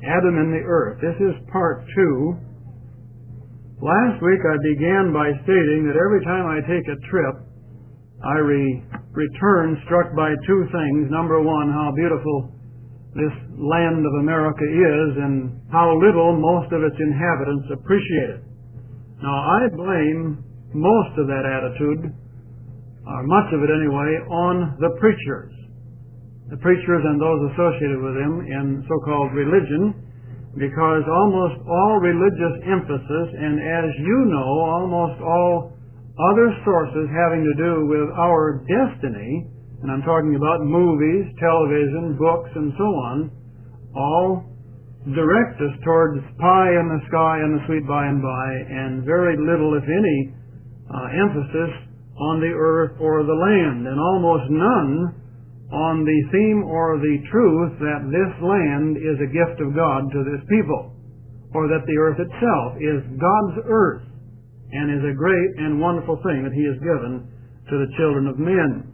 Adam and the earth. This is part 2. Last week I began by stating that every time I take a trip, I return struck by two things. Number one, how beautiful this land of America is and how little most of its inhabitants appreciate it. Now, I blame most of that attitude, or much of it anyway, on the preachers. The preachers and those associated with them in so-called religion, because almost all religious emphasis, and as you know, almost all other sources having to do with our destiny, and I'm talking about movies, television, books, and so on, all direct us towards pie in the sky and the sweet by and by, and very little, if any, emphasis on the earth or the land, and almost none on the theme or the truth that this land is a gift of God to this people, or that the earth itself is God's earth and is a great and wonderful thing that He has given to the children of men.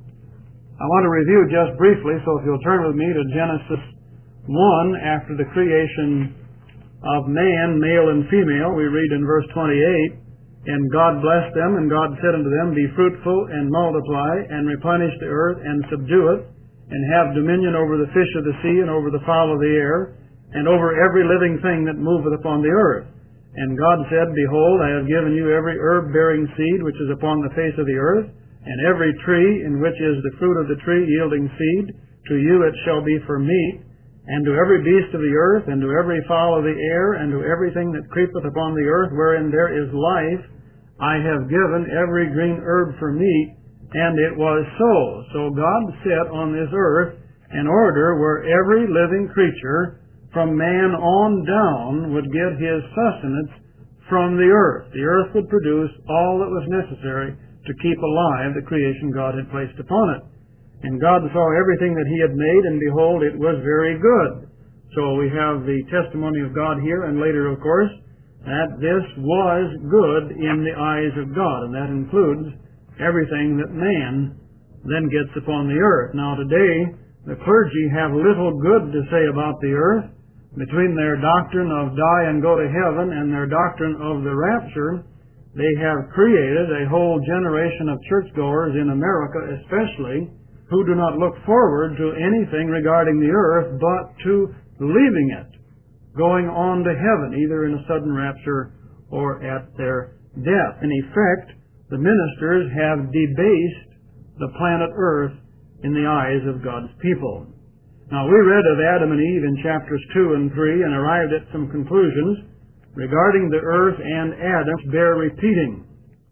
I want to review just briefly, so if you'll turn with me to Genesis 1, after the creation of man, male and female, we read in verse 28, "And God blessed them, and God said unto them, Be fruitful, and multiply, and replenish the earth, and subdue it, and have dominion over the fish of the sea, and over the fowl of the air, and over every living thing that moveth upon the earth. And God said, Behold, I have given you every herb bearing seed which is upon the face of the earth, and every tree in which is the fruit of the tree yielding seed, to you it shall be for meat, and to every beast of the earth, and to every fowl of the air, and to everything that creepeth upon the earth, wherein there is life, I have given every green herb for meat, and it was so." So God set on this earth an order where every living creature, from man on down, would get his sustenance from the earth. The earth would produce all that was necessary to keep alive the creation God had placed upon it. And God saw everything that He had made, and behold, it was very good. So we have the testimony of God here, and later, of course, that this was good in the eyes of God, and that includes everything that man then gets upon the earth. Now today, the clergy have little good to say about the earth. Between their doctrine of die and go to heaven and their doctrine of the rapture, they have created a whole generation of churchgoers in America especially, who do not look forward to anything regarding the earth but to leaving it, going on to heaven, either in a sudden rapture or at their death. In effect, the ministers have debased the planet Earth in the eyes of God's people. Now, we read of Adam and Eve in chapters 2 and 3 and arrived at some conclusions regarding the earth, and Adam bear repeating.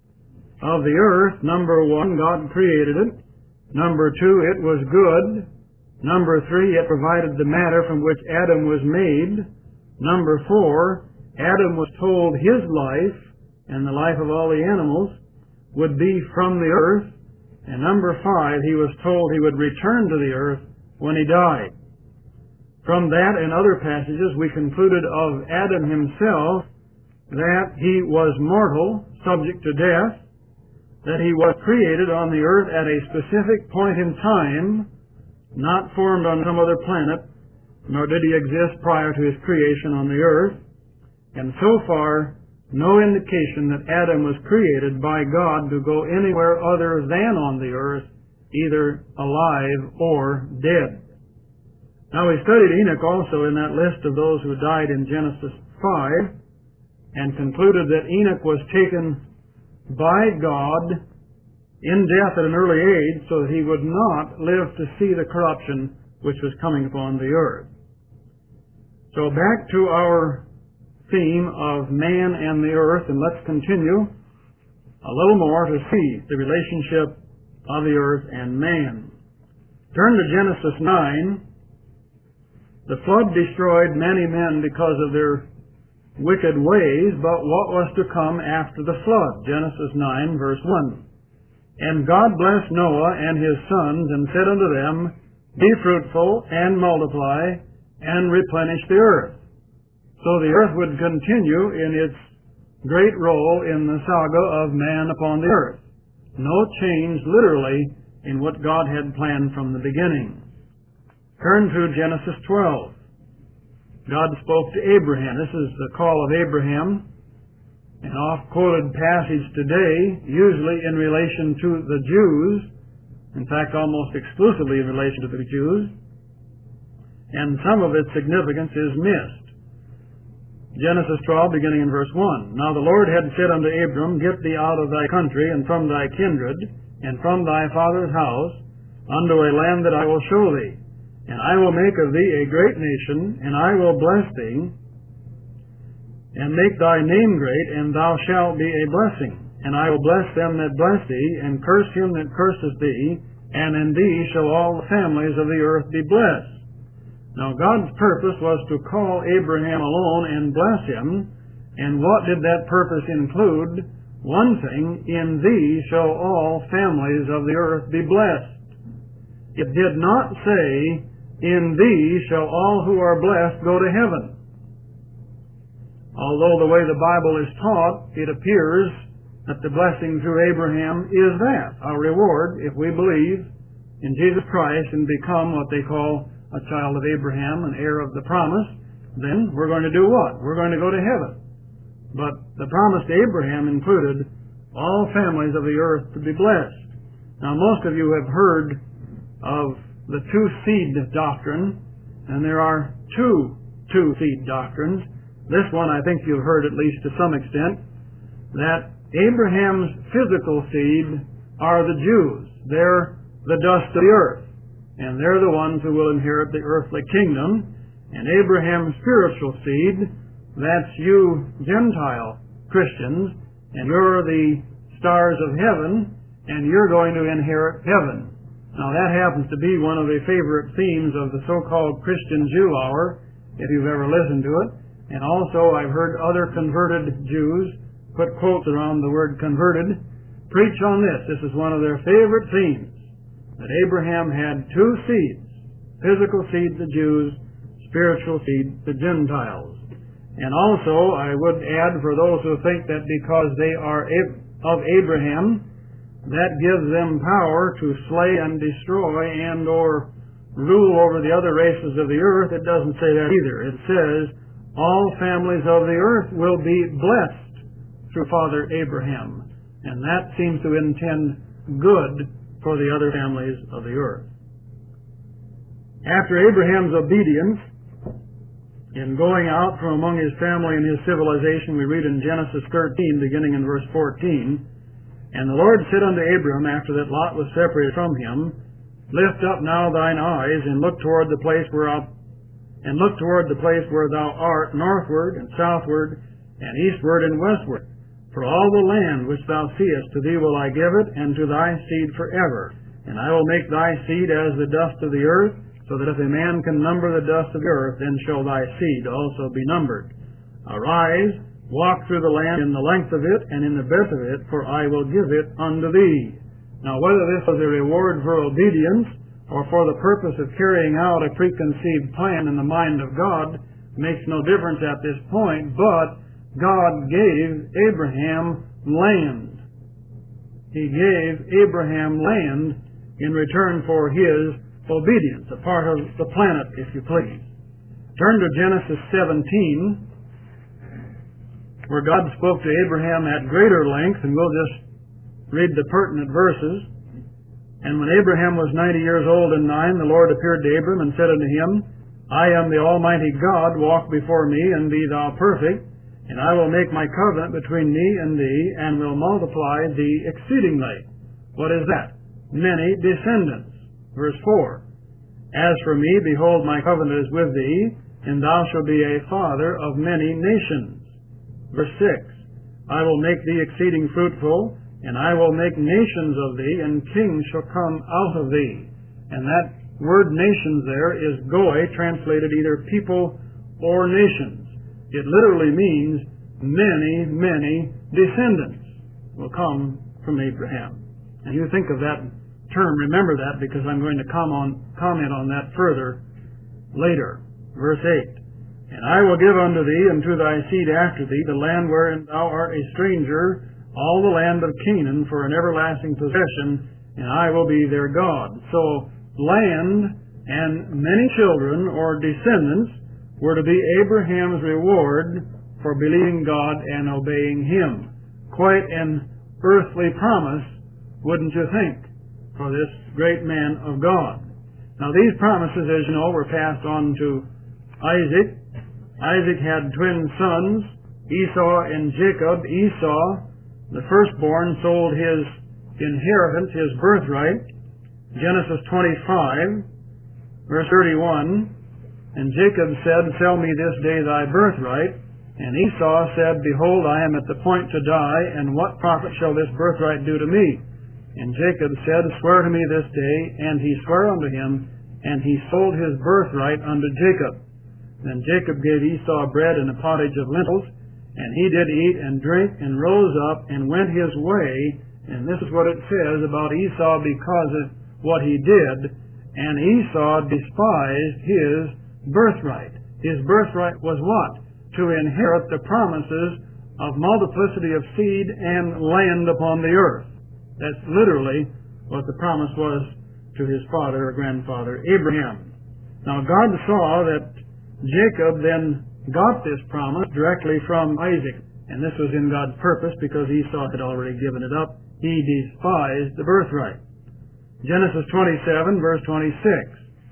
Of the earth, number 1, God created it. Number 2, it was good. Number 3, it provided the matter from which Adam was made. Number 4, Adam was told his life, and the life of all the animals, would be from the earth. And number 5, he was told he would return to the earth when he died. From that and other passages, we concluded of Adam himself that he was mortal, subject to death, that he was created on the earth at a specific point in time, not formed on some other planet, nor did he exist prior to his creation on the earth. And so far, no indication that Adam was created by God to go anywhere other than on the earth, either alive or dead. Now, we studied Enoch also in that list of those who died in Genesis 5, and concluded that Enoch was taken by God in death at an early age so that he would not live to see the corruption which was coming upon the earth. So back to our theme of man and the earth, and let's continue a little more to see the relationship of the earth and man. Turn to Genesis 9. The flood destroyed many men because of their wicked ways, but what was to come after the flood? Genesis 9, verse 1. "And God blessed Noah and his sons, and said unto them, Be fruitful, and multiply, and replenish the earth." So the earth would continue in its great role in the saga of man upon the earth. No change, literally, in what God had planned from the beginning. Turn to Genesis 12. God spoke to Abraham. This is the call of Abraham, an oft-quoted passage today, usually in relation to the Jews, in fact, almost exclusively in relation to the Jews, and some of its significance is missed. Genesis 12, beginning in verse 1. Now the Lord had said unto Abram, Get thee out of thy country, and from thy kindred, and from thy father's house, unto a land that I will show thee. And I will make of thee a great nation, and I will bless thee, and make thy name great, and thou shalt be a blessing. And I will bless them that bless thee, and curse him that curseth thee, and in thee shall all the families of the earth be blessed. Now God's purpose was to call Abraham alone and bless him, and what did that purpose include? One thing, in thee shall all families of the earth be blessed. It did not say, in thee shall all who are blessed go to heaven. Although the way the Bible is taught, it appears that the blessing through Abraham is that, our reward, if we believe in Jesus Christ and become what they call a child of Abraham, an heir of the promise, then we're going to do what? We're going to go to heaven. But the promise to Abraham included all families of the earth to be blessed. Now, most of you have heard of the two-seed doctrine, and there are two-seed doctrines. This one I think you've heard at least to some extent, that Abraham's physical seed are the Jews. They're the dust of the earth, and they're the ones who will inherit the earthly kingdom. And Abraham's spiritual seed, that's you Gentile Christians, and you're the stars of heaven, and you're going to inherit heaven. Now that happens to be one of the favorite themes of the so-called Christian Jew Hour, if you've ever listened to it. And also I've heard other converted Jews put quotes around the word converted, preach on this. This is one of their favorite themes, that Abraham had two seeds, physical seed the Jews, spiritual seed the Gentiles. And also I would add, for those who think that because they are of Abraham, that gives them power to slay and destroy and or rule over the other races of the earth, it doesn't say that either. It says all families of the earth will be blessed through Father Abraham. And that seems to intend good for the other families of the earth. After Abraham's obedience in going out from among his family and his civilization, we read in Genesis 13, beginning in verse 14, And the Lord said unto Abram, after that Lot was separated from him, Lift up now thine eyes, and look toward the place where thou art, northward and southward, and eastward and westward. For all the land which thou seest, to thee will I give it, and to thy seed forever. And I will make thy seed as the dust of the earth, so that if a man can number the dust of the earth, then shall thy seed also be numbered. Arise, walk through the land in the length of it, and in the breadth of it, for I will give it unto thee. Now whether this was a reward for obedience, or for the purpose of carrying out a preconceived plan in the mind of God, makes no difference at this point, but God gave Abraham land. He gave Abraham land in return for his obedience, a part of the planet, if you please. Turn to Genesis 17, where God spoke to Abraham at greater length, and we'll just read the pertinent verses. And when Abraham was 90 years old and 9, the Lord appeared to Abram and said unto him, I am the Almighty God, walk before me, and be thou perfect, and I will make my covenant between me and thee, and will multiply thee exceedingly. What is that? Many descendants. Verse 4, As for me, behold, my covenant is with thee, and thou shalt be a father of many nations. Verse 6, I will make thee exceeding fruitful, and I will make nations of thee, and kings shall come out of thee. And that word nations there is goy, translated either people or nations. It literally means many, many descendants will come from Abraham. And you think of that term, remember that, because I'm going to comment on that further later. Verse 8, And I will give unto thee and to thy seed after thee the land wherein thou art a stranger, all the land of Canaan for an everlasting possession, and I will be their God. So land and many children or descendants were to be Abraham's reward for believing God and obeying Him. Quite an earthly promise, wouldn't you think, for this great man of God. Now these promises, as you know, were passed on to Isaac. Isaac had twin sons, Esau and Jacob. Esau, the firstborn, sold his inheritance, his birthright. Genesis 25, verse 31, and Jacob said, "Sell me this day thy birthright." And Esau said, "Behold, I am at the point to die, and what profit shall this birthright do to me?" And Jacob said, "Swear to me this day." And he sware unto him, and he sold his birthright unto Jacob. Then Jacob gave Esau bread and a pottage of lentils, and he did eat and drink, and rose up and went his way. And this is what it says about Esau because of what he did. And Esau despised his birthright. His birthright was what? To inherit the promises of multiplicity of seed and land upon the earth. That's literally what the promise was to his father or grandfather, Abraham. Now God saw that Jacob then got this promise directly from Isaac. And this was in God's purpose because Esau had already given it up. He despised the birthright. Genesis 27, verse 26.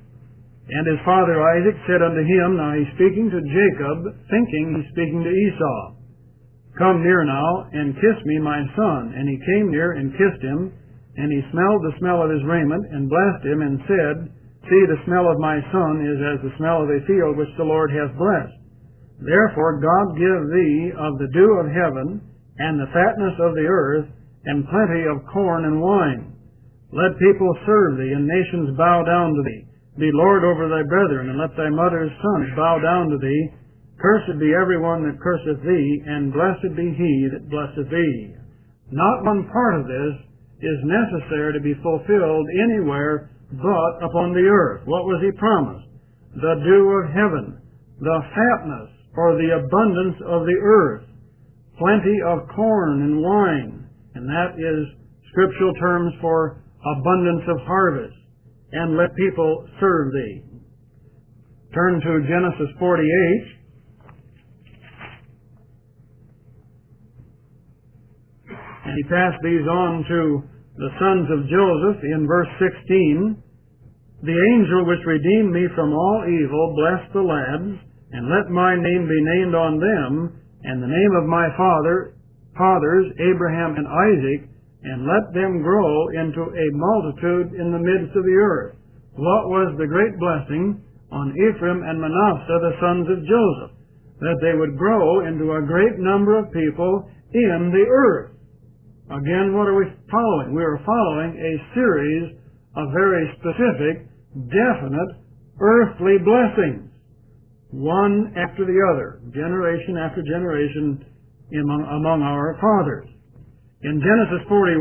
And his father Isaac said unto him, now he's speaking to Jacob, thinking he's speaking to Esau, "Come near now, and kiss me, my son." And he came near and kissed him, and he smelled the smell of his raiment, and blessed him, and said, "See, the smell of my son is as the smell of a field which the Lord hath blessed. Therefore God give thee of the dew of heaven, and the fatness of the earth, and plenty of corn and wine. Let people serve thee, and nations bow down to thee. Be Lord over thy brethren, and let thy mother's sons bow down to thee. Cursed be every one that curseth thee, and blessed be he that blesseth thee." Not one part of this is necessary to be fulfilled anywhere but upon the earth. What was he promised? The dew of heaven, the fatness, or the abundance of the earth, plenty of corn and wine, and that is scriptural terms for abundance of harvest, and let people serve thee. Turn to Genesis 48. And he passed these on to the sons of Joseph in verse 16. "The angel which redeemed me from all evil, bless the lads, and let my name be named on them, and the name of my fathers, Abraham and Isaac, and let them grow into a multitude in the midst of the earth." What was the great blessing on Ephraim and Manasseh, the sons of Joseph? That they would grow into a great number of people in the earth. Again, what are we following? We are following a series of very specific, definite, earthly blessings, one after the other, generation after generation among our fathers. In Genesis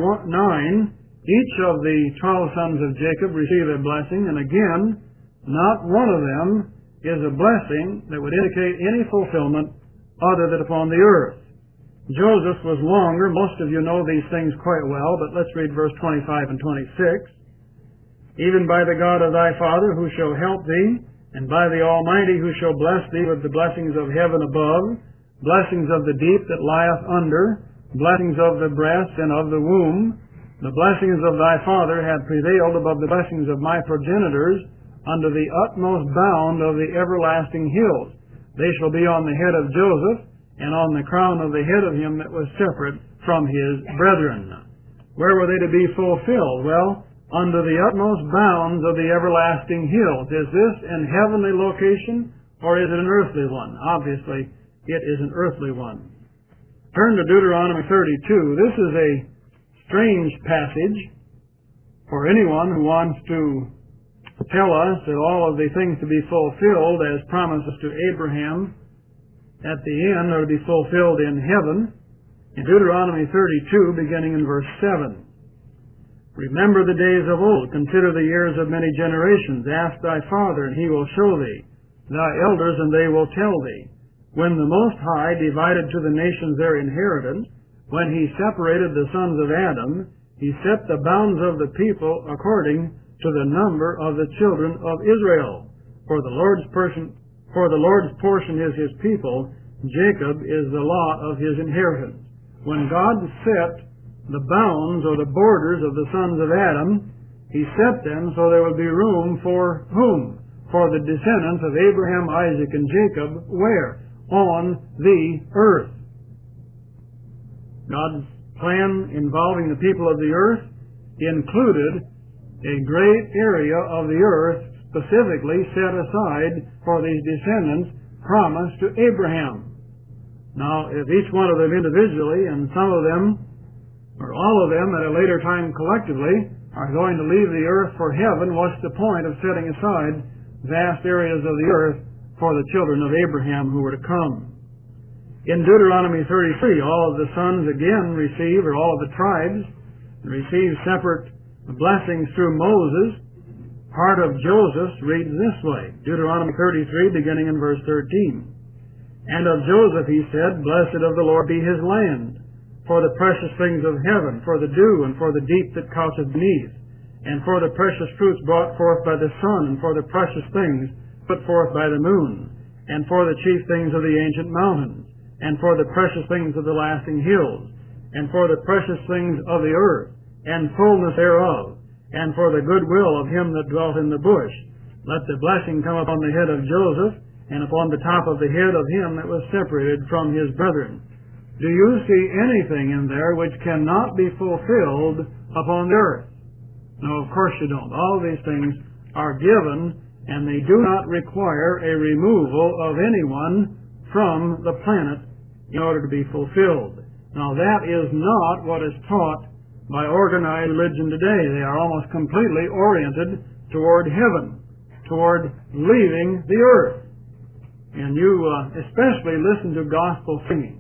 49, each of the 12 sons of Jacob received a blessing, and again, not one of them is a blessing that would indicate any fulfillment other than upon the earth. Joseph was longer. Most of you know these things quite well, but let's read verse 25 and 26. "Even by the God of thy father who shall help thee, and by the Almighty who shall bless thee with the blessings of heaven above, blessings of the deep that lieth under, blessings of the breast and of the womb. The blessings of thy father have prevailed above the blessings of my progenitors unto the utmost bound of the everlasting hills. They shall be on the head of Joseph, and on the crown of the head of him that was separate from his brethren." Where were they to be fulfilled? Well, under the utmost bounds of the everlasting hills. Is this an heavenly location, or is it an earthly one? Obviously, it is an earthly one. Turn to Deuteronomy 32. This is a strange passage for anyone who wants to tell us that all of the things to be fulfilled as promises to Abraham at the end are to be fulfilled in heaven. In Deuteronomy 32, beginning in verse 7. "Remember the days of old, consider the years of many generations. Ask thy father, and he will show thee, thy elders, and they will tell thee. When the Most High divided to the nations their inheritance, when he separated the sons of Adam, he set the bounds of the people according to the number of the children of Israel. For the For the Lord's portion is his people, Jacob is the lot of his inheritance. When God set the bounds or the borders of the sons of Adam, he set them so there would be room for whom? For the descendants of Abraham, Isaac, and Jacob, where? On the earth. God's plan involving the people of the earth included a great area of the earth specifically set aside for these descendants promised to Abraham. Now, if each one of them individually and some of them, or all of them at a later time collectively, are going to leave the earth for heaven, what's the point of setting aside vast areas of the earth for the children of Abraham who were to come? In Deuteronomy 33, all of the sons again receive, or all of the tribes, receive separate blessings through Moses. Part of Joseph reads this way, Deuteronomy 33, beginning in verse 13. And of Joseph he said, Blessed of the Lord be his land, for the precious things of heaven, for the dew, and for the deep that coucheth beneath, and for the precious fruits brought forth by the sun, and for the precious things put forth by the moon, and for the chief things of the ancient mountains, and for the precious things of the lasting hills, and for the precious things of the earth, and fullness thereof, and for the goodwill of him that dwelt in the bush. Let the blessing come upon the head of Joseph, and upon the top of the head of him that was separated from his brethren. Do you see anything in there which cannot be fulfilled upon the earth? No, of course you don't. All these things are given, and they do not require a removal of anyone from the planet in order to be fulfilled. Now that is not what is taught by organized religion today. They are almost completely oriented toward heaven, toward leaving the earth. And you especially listen to gospel singing.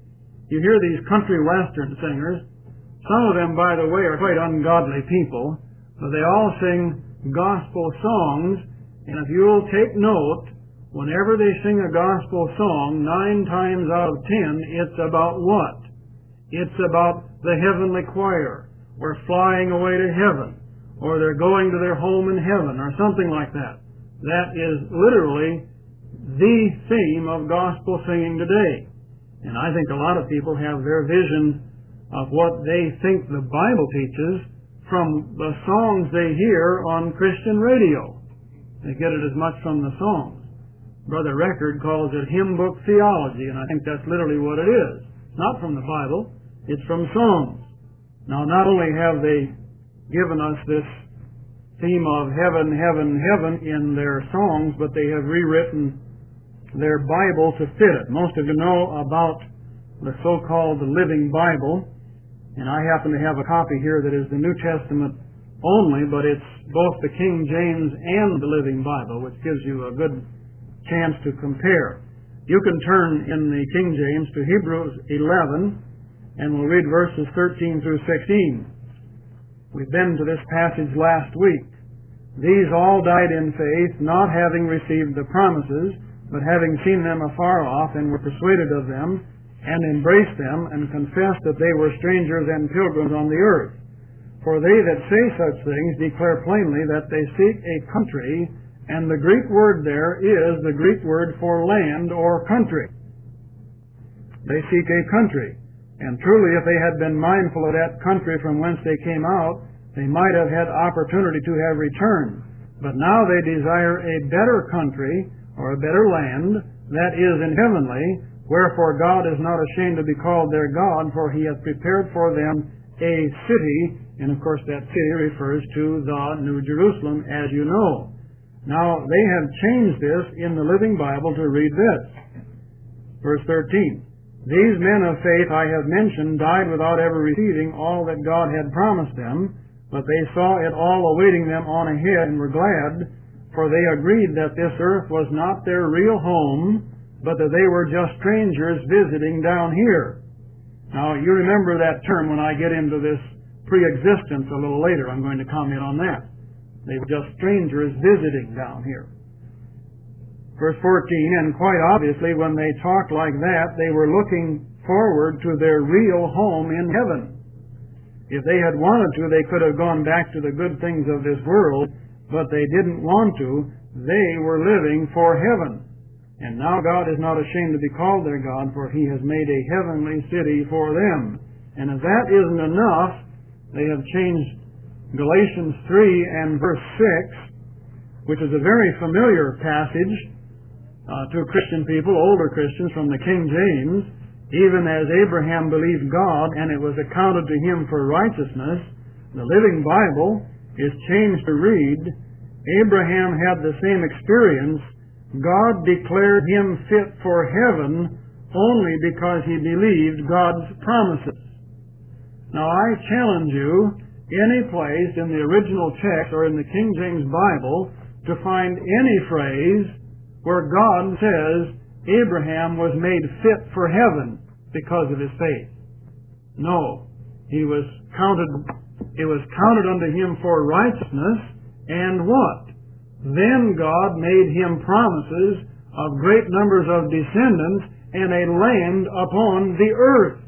You hear these country western singers. Some of them, by the way, are quite ungodly people, but they all sing gospel songs, and if you'll take note, whenever they sing a gospel song, 9 times out of 10, it's about what? It's about the heavenly choir, or flying away to heaven, or they're going to their home in heaven, or something like that. That is literally the theme of gospel singing today. And I think a lot of people have their vision of what they think the Bible teaches from the songs they hear on Christian radio. They get it as much from the songs. Brother Record calls it hymn book theology, and I think that's literally what it is. It's not from the Bible, it's from songs. Now, not only have they given us this theme of heaven, heaven, heaven in their songs, but they have rewritten their Bible to fit it. Most of you know about the so-called Living Bible, and I happen to have a copy here that is the New Testament only, but it's both the King James and the Living Bible, which gives you a good chance to compare. You can turn in the King James to Hebrews 11, and we'll read verses 13 through 16. We've been to this passage last week. These all died in faith, not having received the promises, but having seen them afar off, and were persuaded of them, and embraced them, and confessed that they were strangers and pilgrims on the earth. For they that say such things declare plainly that they seek a country, and the Greek word there is the Greek word for land or country. They seek a country. And truly, if they had been mindful of that country from whence they came out, they might have had opportunity to have returned. But now they desire a better country, or a better land, that is in heavenly, wherefore God is not ashamed to be called their God, for he hath prepared for them a city, and of course that city refers to the New Jerusalem, as you know. Now, they have changed this in the Living Bible to read this. Verse 13. These men of faith I have mentioned died without ever receiving all that God had promised them, but they saw it all awaiting them on ahead and were glad, for they agreed that this earth was not their real home, but that they were just strangers visiting down here. Now, you remember that term when I get into this pre-existence a little later. I'm going to comment on that. They were just strangers visiting down here. Verse 14, and quite obviously when they talked like that, they were looking forward to their real home in heaven. If they had wanted to, they could have gone back to the good things of this world, but they didn't want to. They were living for heaven. And now God is not ashamed to be called their God, for he has made a heavenly city for them. And if that isn't enough, they have changed Galatians 3 and verse 6, which is a very familiar passage to Christian people, older Christians, from the King James. Even as Abraham believed God, and it was accounted to him for righteousness, the Living Bible is changed to read, Abraham had the same experience. God declared him fit for heaven only because he believed God's promises. Now I challenge you, any place in the original text or in the King James Bible, to find any phrase where God says Abraham was made fit for heaven because of his faith. No. It was counted unto him for righteousness, and what? Then God made him promises of great numbers of descendants and a land upon the earth.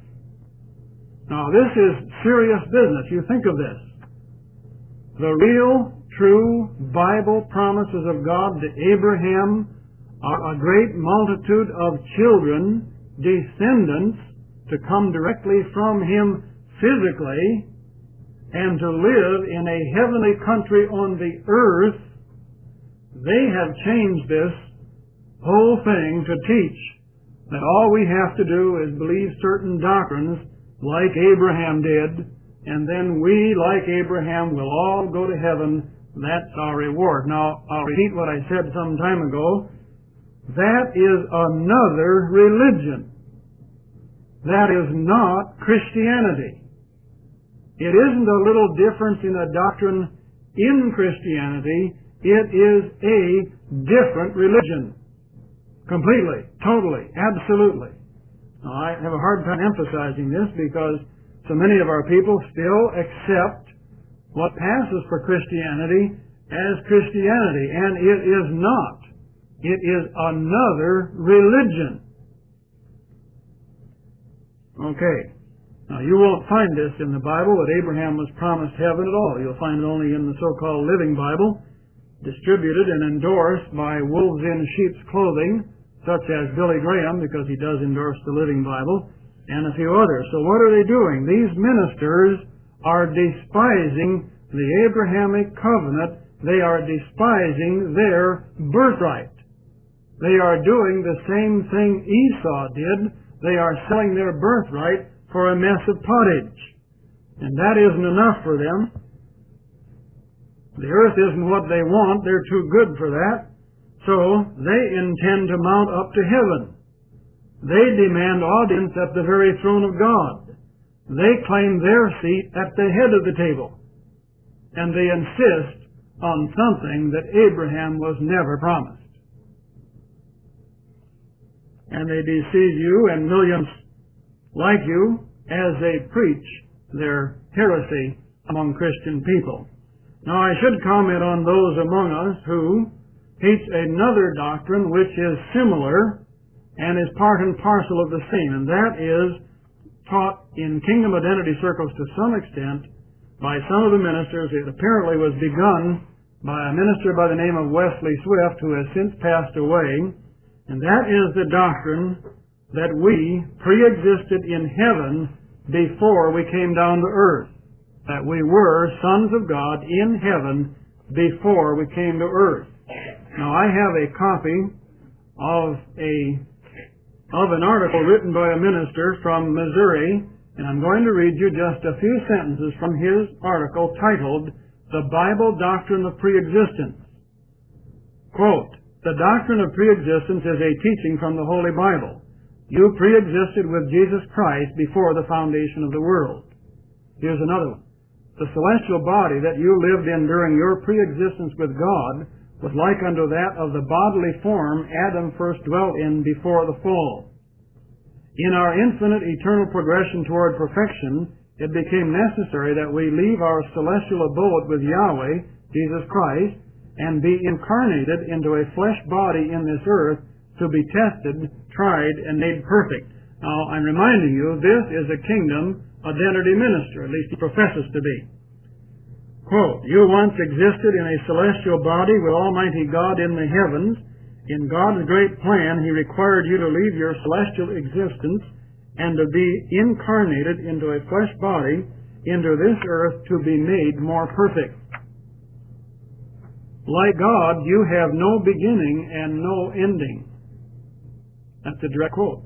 Now this is serious business. You think of this. The real, true Bible promises of God to Abraham are a great multitude of children, descendants, to come directly from him physically and to live in a heavenly country on the earth. They have changed this whole thing to teach that all we have to do is believe certain doctrines like Abraham did, and then we, like Abraham, will all go to heaven. That's our reward. Now, I'll repeat what I said some time ago. That is another religion. That is not Christianity. It isn't a little difference in a doctrine in Christianity. It is a different religion. Completely, totally, absolutely. Now, I have a hard time emphasizing this because so many of our people still accept what passes for Christianity as Christianity, and it is not. It is another religion. Okay. Now, you won't find this in the Bible, that Abraham was promised heaven at all. You'll find it only in the so-called Living Bible, distributed and endorsed by wolves in sheep's clothing, such as Billy Graham, because he does endorse the Living Bible, and a few others. So what are they doing? These ministers are despising the Abrahamic covenant. They are despising their birthright. They are doing the same thing Esau did. They are selling their birthright for a mess of pottage. And that isn't enough for them. The earth isn't what they want. They're too good for that. So they intend to mount up to heaven. They demand audience at the very throne of God. They claim their seat at the head of the table. And they insist on something that Abraham was never promised. And they deceive you and millions like you as they preach their heresy among Christian people. Now, I should comment on those among us who teach another doctrine which is similar and is part and parcel of the same, and that is taught in kingdom identity circles to some extent by some of the ministers. It apparently was begun by a minister by the name of Wesley Swift, who has since passed away, and that is the doctrine that we pre-existed in heaven before we came down to earth, that we were sons of God in heaven before we came to earth. Now, I have a copy of an article written by a minister from Missouri, and I'm going to read you just a few sentences from his article titled, "The Bible Doctrine of Preexistence." Quote, "The doctrine of preexistence is a teaching from the Holy Bible. You preexisted with Jesus Christ before the foundation of the world." Here's another one. "The celestial body that you lived in during your preexistence with God was like unto that of the bodily form Adam first dwelt in before the fall. In our infinite eternal progression toward perfection, it became necessary that we leave our celestial abode with Yahweh, Jesus Christ, and be incarnated into a flesh body in this earth to be tested, tried, and made perfect." Now, I'm reminding you, this is a kingdom identity minister, at least he professes to be. Quote, "You once existed in a celestial body with Almighty God in the heavens, In God's great plan, He required you to leave your celestial existence and to be incarnated into a flesh body into this earth to be made more perfect. Like God, you have no beginning and no ending. That's a direct quote.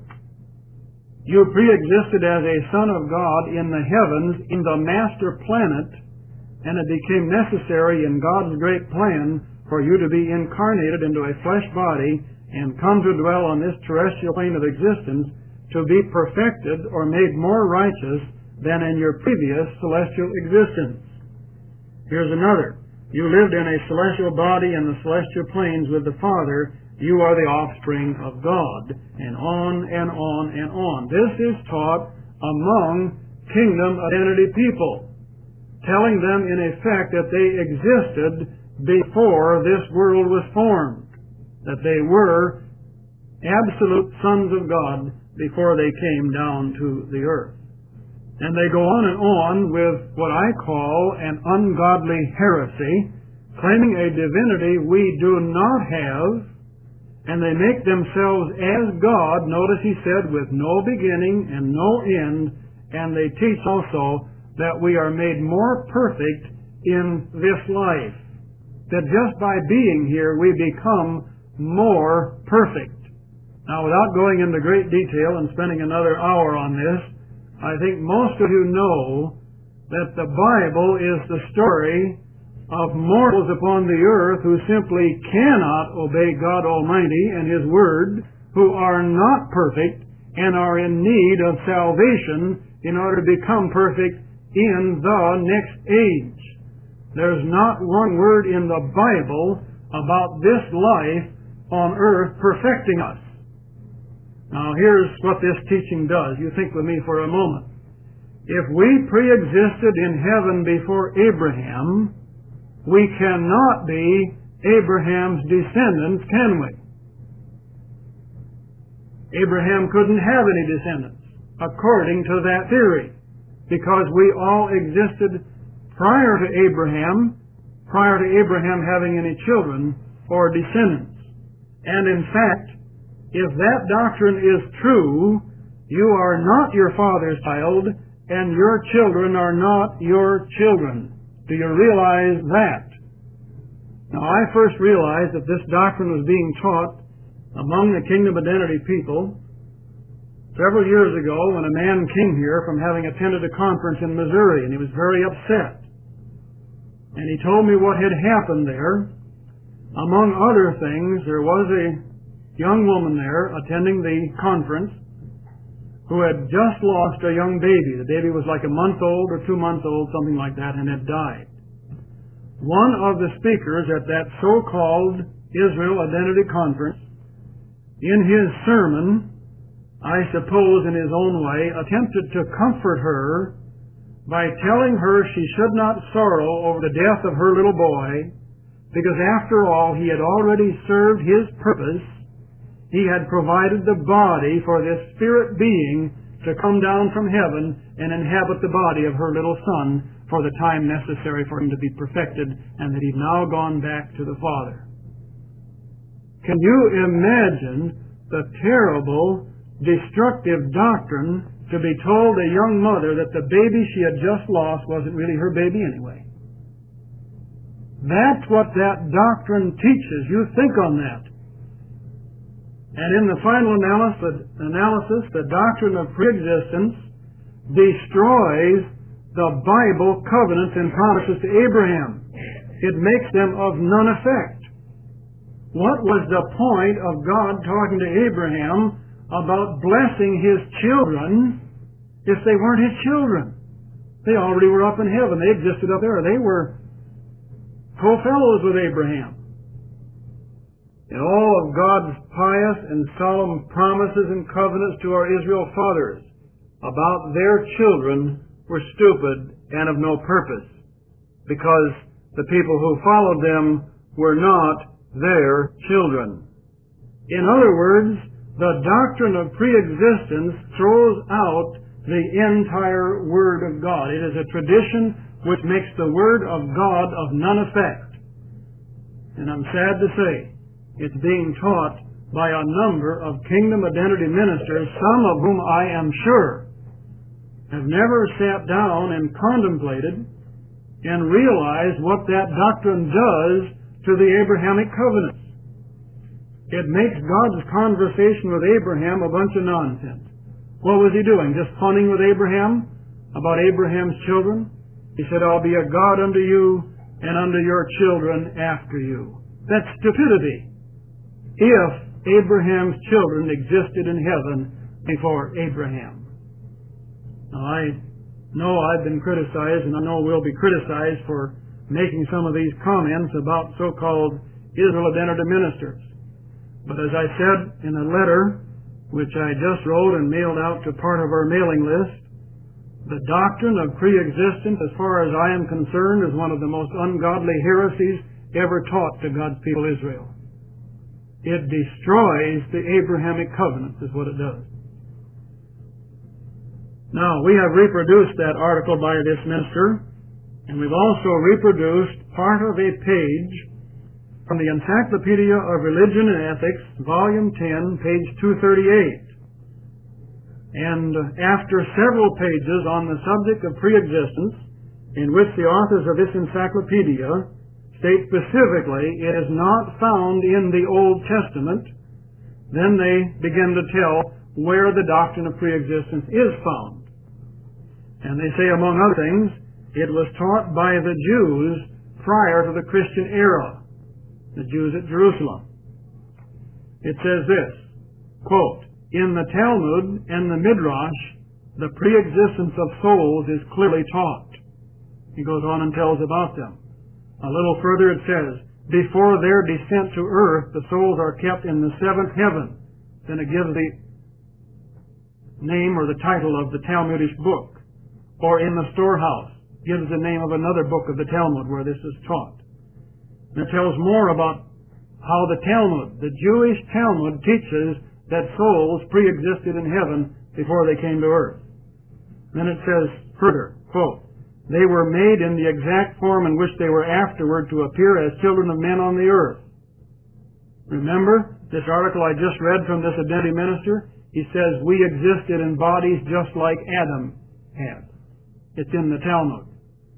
You pre-existed as a son of God in the heavens, in the master planet, and it became necessary in God's great plan for you to be incarnated into a flesh body and come to dwell on this terrestrial plane of existence to be perfected or made more righteous than in your previous celestial existence. Here's another. You lived in a celestial body in the celestial planes with the Father. You are the offspring of God. And on and on and on. This is taught among kingdom identity people, telling them in effect that they existed before this world was formed, that they were absolute sons of God before they came down to the earth. And they go on and on with what I call an ungodly heresy, claiming a divinity we do not have, and they make themselves as God, notice he said, with no beginning and no end, and they teach also that we are made more perfect in this life, that just by being here we become more perfect. Now, without going into great detail and spending another hour on this, I think most of you know that the Bible is the story of mortals upon the earth who simply cannot obey God Almighty and His Word, who are not perfect and are in need of salvation in order to become perfect in the next age. There's not one word in the Bible about this life on earth perfecting us. Now here's what this teaching does. You think with me for a moment. If we pre-existed in heaven before Abraham, we cannot be Abraham's descendants, can we? Abraham couldn't have any descendants, according to that theory, because we all existed prior to Abraham having any children or descendants. And in fact, if that doctrine is true, you are not your father's child, and your children are not your children. Do you realize that? Now, I first realized that this doctrine was being taught among the Kingdom Identity people several years ago when a man came here from having attended a conference in Missouri, and he was very upset. And he told me what had happened there. Among other things, there was a young woman there attending the conference who had just lost a young baby. The baby was like a month old or 2 months old, something like that, and had died. One of the speakers at that so-called Israel Identity Conference, in his sermon, I suppose in his own way, attempted to comfort her by telling her she should not sorrow over the death of her little boy, because after all, he had already served his purpose. He had provided the body for this spirit being to come down from heaven and inhabit the body of her little son for the time necessary for him to be perfected, and that he'd now gone back to the Father. Can you imagine the terrible, destructive doctrine to be told a young mother that the baby she had just lost wasn't really her baby anyway? That's what that doctrine teaches. You think on that. And in the final analysis, the doctrine of preexistence destroys the Bible covenants and promises to Abraham. It makes them of none effect. What was the point of God talking to Abraham about blessing his children if they weren't his children? They already were up in heaven. They existed up there. They were co-fellows with Abraham. And all of God's pious and solemn promises and covenants to our Israel fathers about their children were stupid and of no purpose, because the people who followed them were not their children. In other words, the doctrine of preexistence throws out the entire Word of God. It is a tradition which makes the Word of God of none effect. And I'm sad to say, It's being taught by a number of kingdom identity ministers, some of whom I am sure have never sat down and contemplated and realized what that doctrine does to the Abrahamic covenants. It makes God's conversation with Abraham a bunch of nonsense. What was he doing? Just funning with Abraham about Abraham's children? He said, I'll be a God unto you and unto your children after you. That's stupidity. If Abraham's children existed in heaven before Abraham. Now, I know I've been criticized, and I know we'll be criticized for making some of these comments about so-called Israel identity ministers. But as I said in a letter which I just wrote and mailed out to part of our mailing list, the doctrine of pre-existence, as far as I am concerned, is one of the most ungodly heresies ever taught to God's people Israel. It destroys the Abrahamic covenants, is what it does. Now, we have reproduced that article by this minister, and we've also reproduced part of a page from the Encyclopedia of Religion and Ethics, Volume 10, page 238. And after several pages on the subject of preexistence, in which the authors of this encyclopedia state specifically it is not found in the Old Testament, then they begin to tell where the doctrine of preexistence is found. And they say, among other things, it was taught by the Jews prior to the Christian era, the Jews at Jerusalem. It says this, quote, in the Talmud and the Midrash, the preexistence of souls is clearly taught. He goes on and tells about them. A little further it says, before their descent to earth, the souls are kept in the seventh heaven. Then it gives the name or the title of the Talmudish book. Or in the storehouse, gives the name of another book of the Talmud where this is taught. And it tells more about how the Talmud, the Jewish Talmud, teaches that souls pre-existed in heaven before they came to earth. Then it says further, quote, they were made in the exact form in which they were afterward to appear as children of men on the earth. Remember this article I just read from this identity minister? He says we existed in bodies just like Adam had. It's in the Talmud.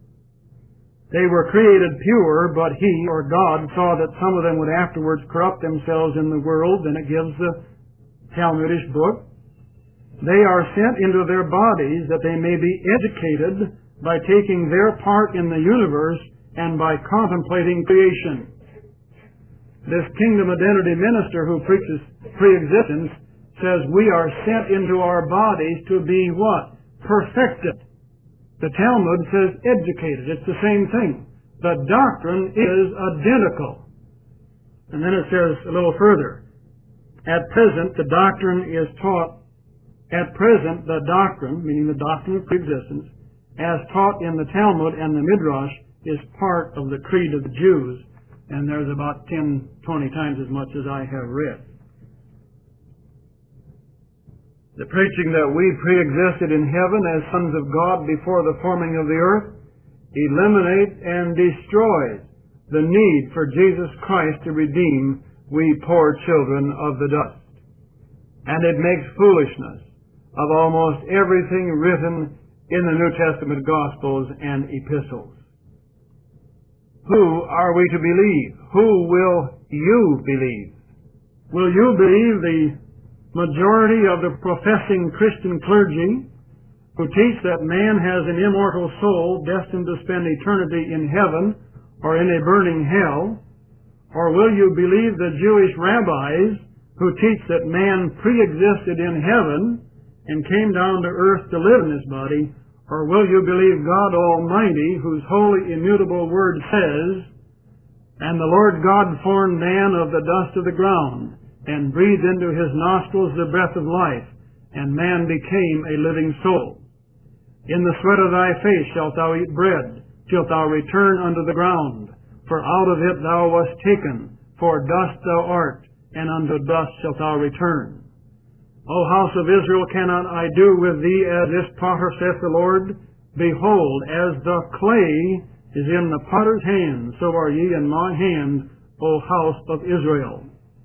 They were created pure, but he, or God, saw that some of them would afterwards corrupt themselves in the world. Then it gives the Talmudish book. They are sent into their bodies that they may be educated by taking their part in the universe and by contemplating creation. This kingdom identity minister who preaches preexistence says we are sent into our bodies to be what? Perfected. The Talmud says educated. It's the same thing. The doctrine is identical. And then it says a little further, at present the doctrine is taught, at present the doctrine, meaning the doctrine of preexistence, as taught in the Talmud and the Midrash, is part of the creed of the Jews. And there's about 10, 20 times as much as I have read. The preaching that we pre-existed in heaven as sons of God before the forming of the earth eliminates and destroys the need for Jesus Christ to redeem we poor children of the dust. And it makes foolishness of almost everything written in the New Testament Gospels and epistles. Who are we to believe? Who will you believe? Will you believe the majority of the professing Christian clergy who teach that man has an immortal soul destined to spend eternity in heaven or in a burning hell? Or will you believe the Jewish rabbis who teach that man pre-existed in heaven and came down to earth to live in this body? Or will you believe God Almighty, whose holy immutable word says, and the Lord God formed man of the dust of the ground, and breathed into his nostrils the breath of life, and man became a living soul. In the sweat of thy face shalt thou eat bread, till thou return unto the ground. For out of it thou wast taken, for dust thou art, and unto dust shalt thou return. O house of Israel, cannot I do with thee as this potter, saith the Lord? Behold, as the clay is in the potter's hand, so are ye in my hand, O house of Israel.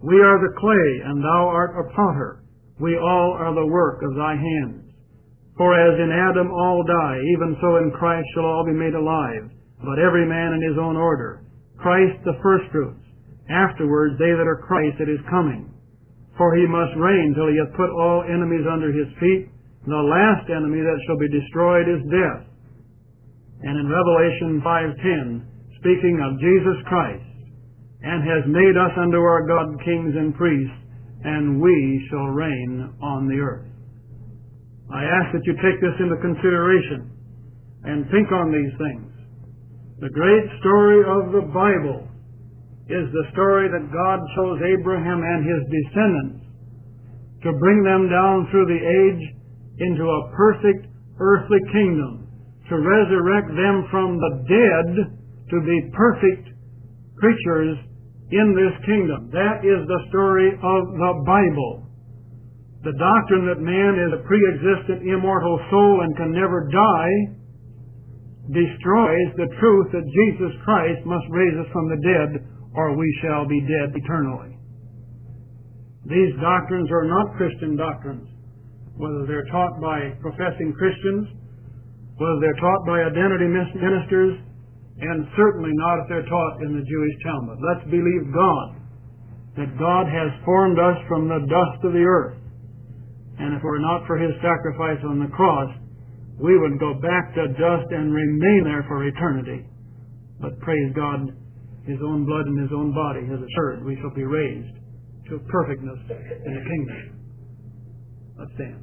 We are the clay, and thou art a potter. We all are the work of thy hands. For as in Adam all die, even so in Christ shall all be made alive, but every man in his own order. Christ the firstfruits, afterwards they that are Christ that is coming. For he must reign till he hath put all enemies under his feet. The last enemy that shall be destroyed is death. And in Revelation 5:10, speaking of Jesus Christ, and has made us unto our God kings and priests, and we shall reign on the earth. I ask that you take this into consideration and think on these things. The great story of the Bible is the story that God chose Abraham and his descendants to bring them down through the age into a perfect earthly kingdom, to resurrect them from the dead to be perfect creatures in this kingdom. That is the story of the Bible. The doctrine that man is a pre-existent immortal soul and can never die destroys the truth that Jesus Christ must raise us from the dead, or we shall be dead eternally. These doctrines are not Christian doctrines, whether they're taught by professing Christians, whether they're taught by identity ministers, and certainly not if they're taught in the Jewish Talmud. Let's believe God, that God has formed us from the dust of the earth. And if it were not for his sacrifice on the cross, we would go back to dust and remain there for eternity. But praise God, his own blood and his own body has assured we shall be raised to perfectness in the kingdom. Let's stand.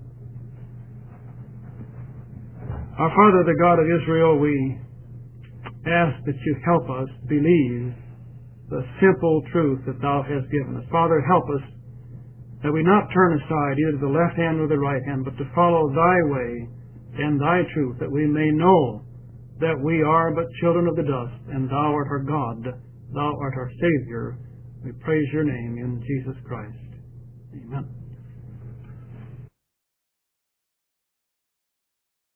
Our Father, the God of Israel, we ask that you help us believe the simple truth that thou hast given us. Father, help us that we not turn aside either to the left hand or the right hand, but to follow thy way and thy truth, that we may know that we are but children of the dust, and thou art our God, thou art our Savior. We praise your name in Jesus Christ. Amen.